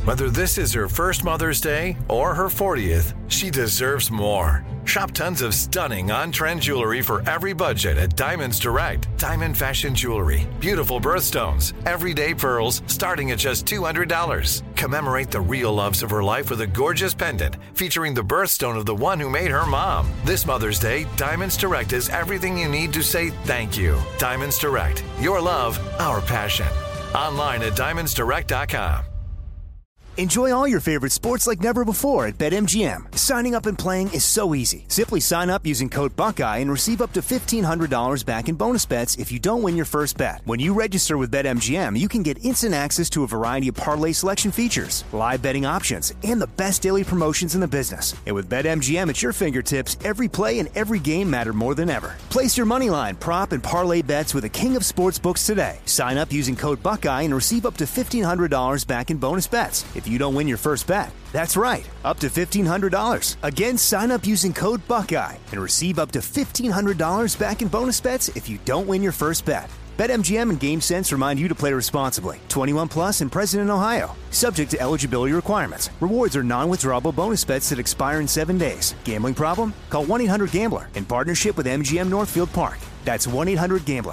Whether this is her first Mother's Day or her 40th, she deserves more. Shop tons of stunning on-trend jewelry for every budget at Diamonds Direct. Diamond fashion jewelry, beautiful birthstones, everyday pearls starting at just $200. Commemorate the real loves of her life with a gorgeous pendant featuring the birthstone of the one who made her mom. This Mother's Day, Diamonds Direct is everything you need to say thank you. Diamonds Direct. Your love, our passion. Online at diamondsdirect.com. Enjoy all your favorite sports like never before at BetMGM. Signing up and playing is so easy. Simply sign up using code Buckeye and receive up to $1,500 back in bonus bets if you don't win your first bet. When you register with BetMGM, you can get instant access to a variety of parlay selection features, live betting options, and the best daily promotions in the business. And with BetMGM at your fingertips, every play and every game matter more than ever. Place your moneyline, prop, and parlay bets with the king of sportsbooks today. Sign up using code Buckeye and receive up to $1,500 back in bonus bets if you don't win your first bet. That's right, up to $1,500. Again, sign up using code Buckeye and receive up to $1,500 back in bonus bets if you don't win your first bet. BetMGM and GameSense remind you to play responsibly. 21 plus and present in Ohio. Subject to eligibility requirements. Rewards are non-withdrawable bonus bets that expire in 7 days. Gambling problem? Call 1-800-GAMBLER in partnership with MGM Northfield Park. That's 1-800-GAMBLER.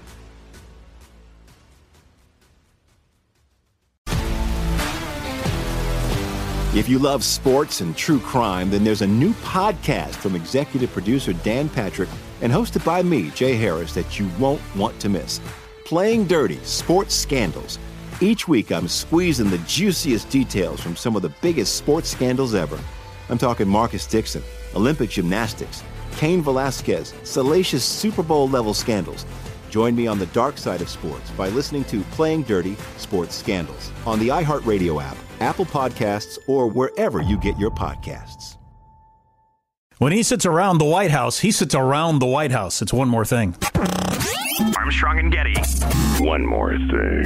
If you love sports and true crime, then there's a new podcast from executive producer Dan Patrick and hosted by me, Jay Harris, that you won't want to miss. Playing Dirty: Sports Scandals. Each week, I'm squeezing the juiciest details from some of the biggest sports scandals ever. I'm talking Marcus Dixon, Olympic gymnastics, Cain Velasquez, salacious Super Bowl-level scandals. Join me on the dark side of sports by listening to Playing Dirty: Sports Scandals on the iHeartRadio app, Apple Podcasts, or wherever you get your podcasts. When he sits around the White House, he sits around the White House. It's one more thing. Armstrong and Getty. One more thing.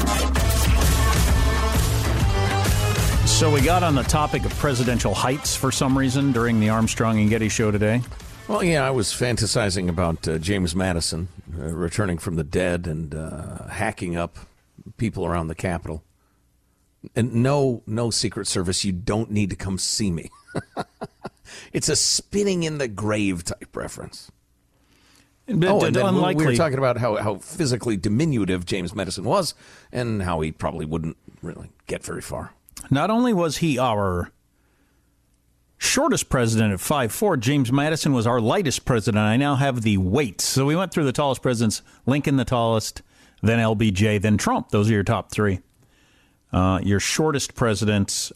So we got on the topic of presidential heights for some reason during the Armstrong and Getty show today. Well, yeah, I was fantasizing about James Madison returning from the dead and hacking up people around the Capitol. And no Secret Service, you don't need to come see me. It's a spinning in the grave type reference. And then we were talking about how physically diminutive James Madison was and how he probably wouldn't really get very far. Not only was he our shortest president at 5'4", James Madison was our lightest president. I now have the weights. So we went through the tallest presidents, Lincoln the tallest, then LBJ, then Trump. Those are your top three. Your shortest presidents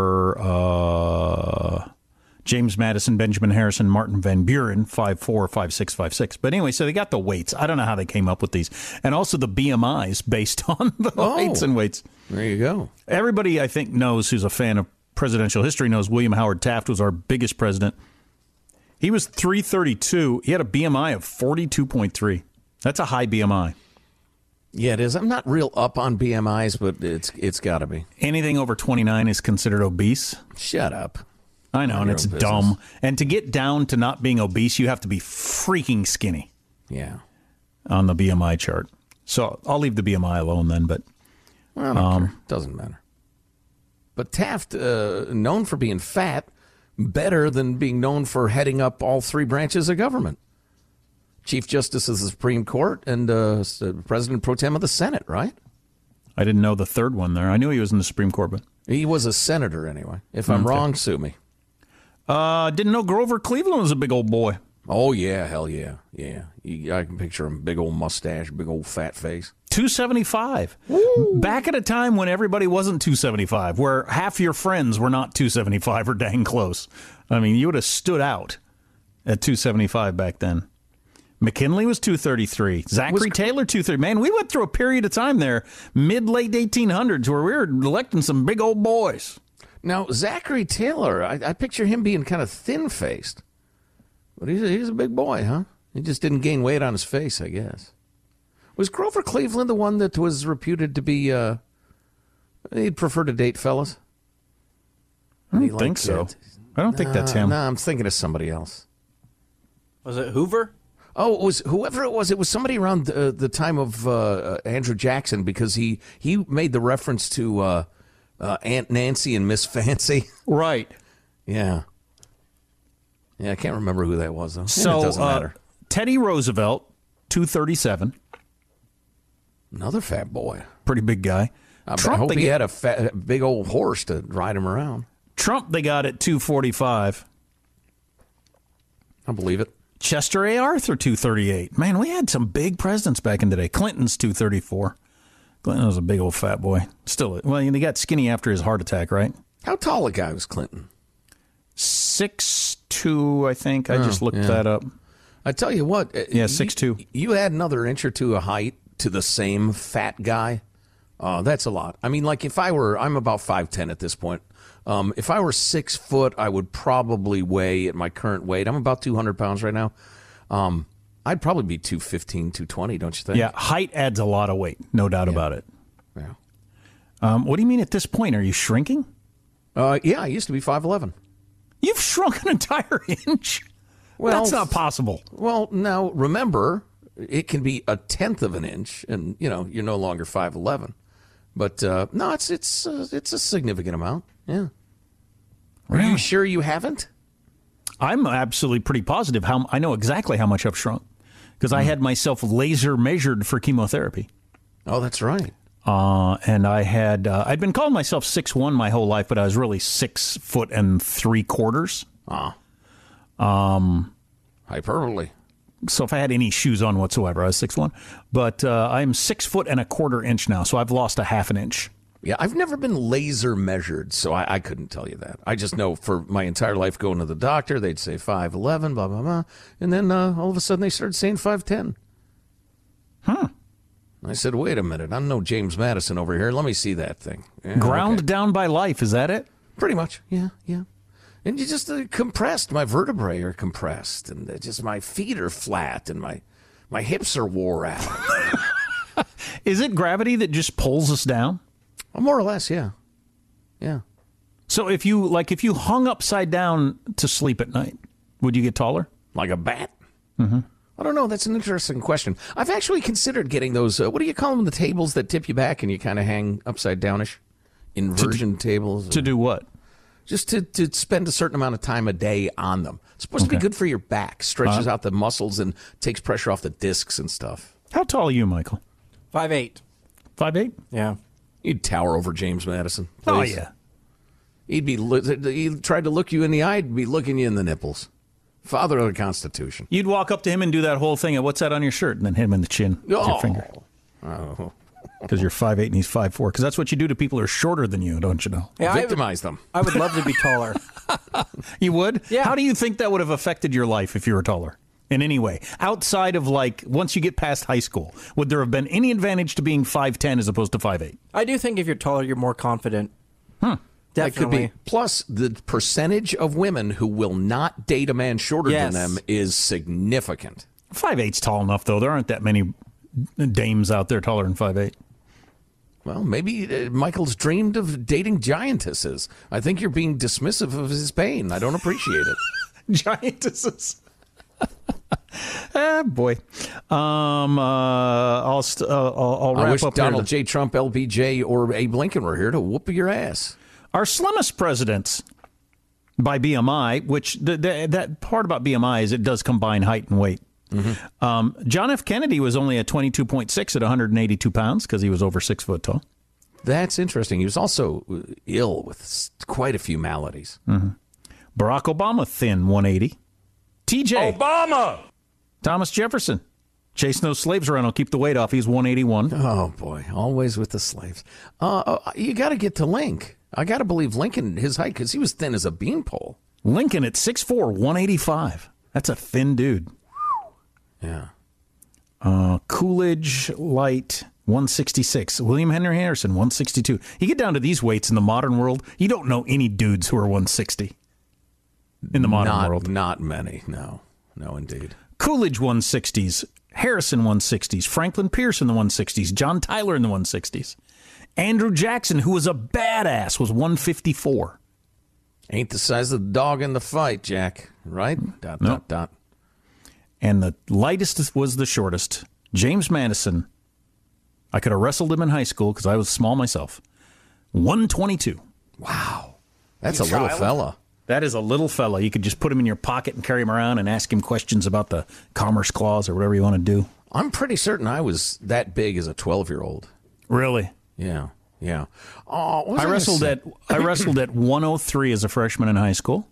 were James Madison, Benjamin Harrison, Martin Van Buren, 5'4", 5'6", 5'6". But anyway, so they got the weights. I don't know how they came up with these. And also the BMIs based on the heights and weights. There you go. Everybody, I think, knows who's a fan of presidential history knows William Howard Taft was our biggest president. He was 332. He had a BMI of 42.3. That's a high BMI. Yeah, it is. I'm not real up on BMIs, but it's got to be. Anything over 29 is considered obese. Shut up. I know, and it's dumb. And to get down to not being obese, you have to be freaking skinny. Yeah. On the BMI chart. So I'll leave the BMI alone then, but... Well, I don't care. Doesn't matter. But Taft, known for being fat, better than being known for heading up all three branches of government. Chief Justice of the Supreme Court and President Pro Tem of the Senate, right? I didn't know the third one there. I knew he was in the Supreme Court, but... He was a senator anyway. If I'm wrong, sue me. Didn't know Grover Cleveland was a big old boy. Oh, yeah, hell yeah. Yeah, I can picture him, big old mustache, big old fat face. 275. Woo. Back at a time when everybody wasn't 275, where half your friends were not 275 or dang close. I mean, you would have stood out at 275 back then. McKinley was 233. Zachary Taylor, 230. Man, we went through a period of time there, mid-late 1800s, where we were electing some big old boys. Now, Zachary Taylor, I picture him being kind of thin-faced. But he's a big boy, huh? He just didn't gain weight on his face, I guess. Was Grover Cleveland the one that was reputed to be, he'd prefer to date fellas? I don't think so. I don't think that's him. No, I'm thinking of somebody else. Was it Hoover? Oh, it was whoever it was. It was somebody around the time of Andrew Jackson, because he made the reference to Aunt Nancy and Miss Fancy. Right. Yeah. Yeah, I can't remember who that was, though. So, it doesn't matter. Teddy Roosevelt, 237. Another fat boy. Pretty big guy. I hope he had a big old horse to ride him around. Trump, they got at 245. I believe it. Chester A. Arthur, 238. Man, we had some big presidents back in the day. Clinton's 234. Clinton was a big old fat boy. Still, well, he got skinny after his heart attack, right? How tall a guy was Clinton? 6'2", I think. I just looked that up. I tell you what. Yeah, 6'2". You add another inch or two of height to the same fat guy. That's a lot. I mean, like I'm about 5'10" at this point. If I were 6 foot, I would probably weigh at my current weight. I'm about 200 pounds right now. I'd probably be 215, 220, don't you think? Yeah, height adds a lot of weight, no doubt about it. Yeah. What do you mean at this point? Are you shrinking? Yeah, I used to be 5'11". You've shrunk an entire inch? Well, that's not possible. Well, now, remember, it can be a tenth of an inch, and, you're no longer 5'11". But, no, it's a significant amount, yeah. Are you sure you haven't? I'm absolutely pretty positive. I know exactly how much I've shrunk because I had myself laser measured for chemotherapy. Oh, that's right. And I'd been calling myself 6'1" my whole life, but I was really 6 foot and 3/4. Hyperbole. So if I had any shoes on whatsoever, I was 6'1". But I'm 6 foot and 1/4 inch now, so I've lost a half an inch. Yeah, I've never been laser measured, so I couldn't tell you that. I just know for my entire life going to the doctor, they'd say 5'11", blah, blah, blah. And then all of a sudden they started saying 5'10". I said, wait a minute, I'm no James Madison over here. Let me see that thing. Yeah, Ground down by life, is that it? Pretty much, yeah. And you just compressed. My vertebrae are compressed, and just my feet are flat, and my hips are wore out. Is it gravity that just pulls us down? More or less, yeah. Yeah. So if you hung upside down to sleep at night, would you get taller? Like a bat? Mm-hmm. I don't know. That's an interesting question. I've actually considered getting those, what do you call them, the tables that tip you back and you kind of hang upside downish? Inversion tables? To do what? Just to spend a certain amount of time a day on them. It's supposed to be good for your back. Stretches out the muscles and takes pressure off the discs and stuff. How tall are you, Michael? 5'8". 5'8"? Yeah. He'd tower over James Madison. Please. Oh, yeah. He tried to look you in the eye, he'd be looking you in the nipples. Father of the Constitution. You'd walk up to him and do that whole thing of what's that on your shirt, and then hit him in the chin with your finger. Oh. Because you're 5'8" and he's 5'4". Because that's what you do to people who are shorter than you, don't you know? Yeah, victimize them. I would love to be taller. You would? Yeah. How do you think that would have affected your life if you were taller? In any way? Outside of, once you get past high school, would there have been any advantage to being 5'10" as opposed to 5'8"? I do think if you're taller, you're more confident. Definitely. That could be. Plus, the percentage of women who will not date a man shorter than them is significant. 5'8's tall enough, though. There aren't that many dames out there taller than 5'8". Well, maybe Michael's dreamed of dating giantesses. I think you're being dismissive of his pain. I don't appreciate it. Giantesses. Boy. I'll wrap I wish up Donald here. J. Trump, LBJ, or Abe Lincoln were here to whoop your ass. Our slimmest presidents by BMI, which that part about BMI is it does combine height and weight. Mm-hmm. John F. Kennedy was only at 22.6 at 182 pounds because he was over 6 foot tall. That's interesting. He was also ill with quite a few maladies. Mm-hmm. Barack Obama, thin, 180. TJ. Obama! Thomas Jefferson. Chasing those slaves around will keep the weight off. He's 181. Oh, boy. Always with the slaves. You got to get to Link. I got to believe Lincoln, his height, because he was thin as a beanpole. Lincoln at 6'4", 185. That's a thin dude. Yeah. Coolidge, light, 166. William Henry Harrison, 162. You get down to these weights in the modern world, you don't know any dudes who are 160 in the modern world. Not many, no. No, indeed. Coolidge, 160s. Harrison, 160s. Franklin Pierce in the 160s. John Tyler in the 160s. Andrew Jackson, who was a badass, was 154. Ain't the size of the dog in the fight, Jack. Right? Dot. And the lightest was the shortest. James Madison. I could have wrestled him in high school because I was small myself. 122. Wow. That's a little fella. That is a little fella. You could just put him in your pocket and carry him around and ask him questions about the Commerce Clause or whatever you want to do. I'm pretty certain I was that big as a 12-year-old. Really? Yeah. Oh, I wrestled at 103 as a freshman in high school.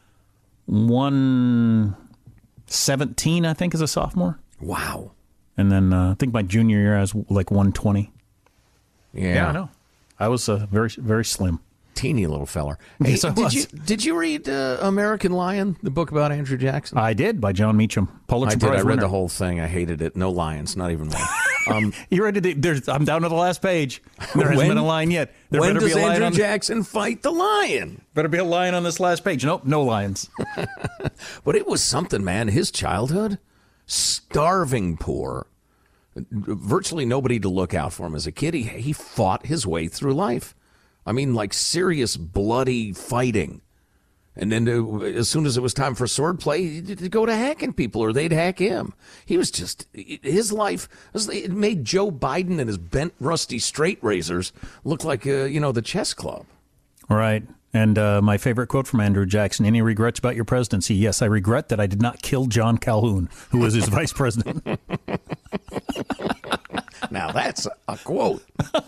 117, I think, as a sophomore. Wow. And then I think my junior year I was like 120. Yeah, I know. I was very, very slim. Teeny little feller. Hey, Yes, I was. Did you read American Lion, the book about Andrew Jackson? I did, by John Meacham. Pulitzer Prize I read winner. the whole thing. I hated it. No lions, not even one. You read it? I'm down to the last page. There hasn't been a lion yet. There when better does be a lion Andrew Jackson fight the lion? Better be a lion on this last page. Nope, no lions. But it was something, man. His childhood, starving poor. Virtually nobody to look out for him as a kid. He fought his way through life. I mean, like serious bloody fighting. And then as soon as it was time for swordplay, he'd go to hacking people or they'd hack him. He was just, his life, it made Joe Biden and his bent, rusty straight razors look like, the chess club. Right. And my favorite quote from Andrew Jackson, any regrets about your presidency? Yes, I regret that I did not kill John Calhoun, who was his vice president. Now that's a quote.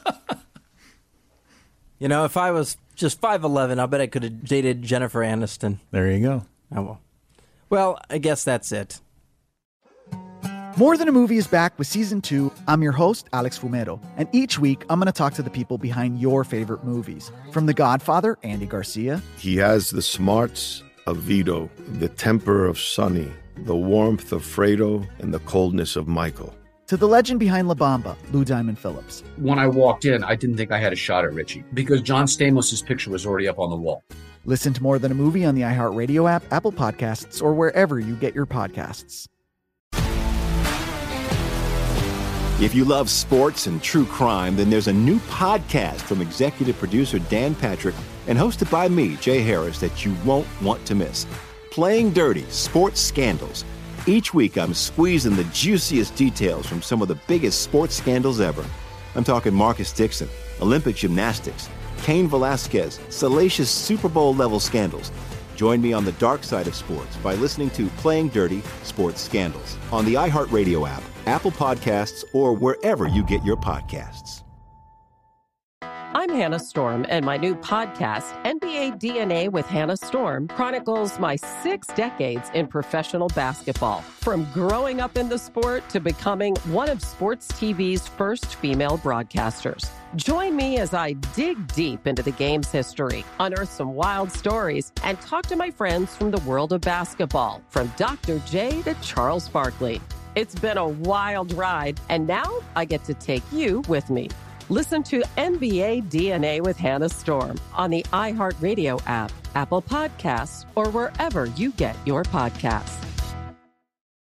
If I was just 5'11", I bet I could have dated Jennifer Aniston. There you go. Oh, well, I guess that's it. More Than a Movie is back with Season 2. I'm your host, Alex Fumero, and each week I'm going to talk to the people behind your favorite movies. From The Godfather, Andy Garcia. He has the smarts of Vito, the temper of Sonny, the warmth of Fredo, and the coldness of Michael. To the legend behind La Bamba, Lou Diamond Phillips. When I walked in, I didn't think I had a shot at Richie because John Stamos' picture was already up on the wall. Listen to More Than a Movie on the iHeartRadio app, Apple Podcasts, or wherever you get your podcasts. If you love sports and true crime, then there's a new podcast from executive producer Dan Patrick and hosted by me, Jay Harris, that you won't want to miss. Playing Dirty: Sports Scandals. Each week, I'm squeezing the juiciest details from some of the biggest sports scandals ever. I'm talking Marcus Dixon, Olympic gymnastics, Cain Velasquez, salacious Super Bowl-level scandals. Join me on the dark side of sports by listening to Playing Dirty: Sports Scandals on the iHeartRadio app, Apple Podcasts, or wherever you get your podcasts. I'm Hannah Storm, and my new podcast, NBA DNA with Hannah Storm, chronicles my 6 decades in professional basketball. From growing up in the sport to becoming one of sports TV's first female broadcasters. Join me as I dig deep into the game's history, unearth some wild stories, and talk to my friends from the world of basketball, from Dr. J to Charles Barkley. It's been a wild ride, and now I get to take you with me. Listen to NBA DNA with Hannah Storm on the iHeartRadio app, Apple Podcasts, or wherever you get your podcasts.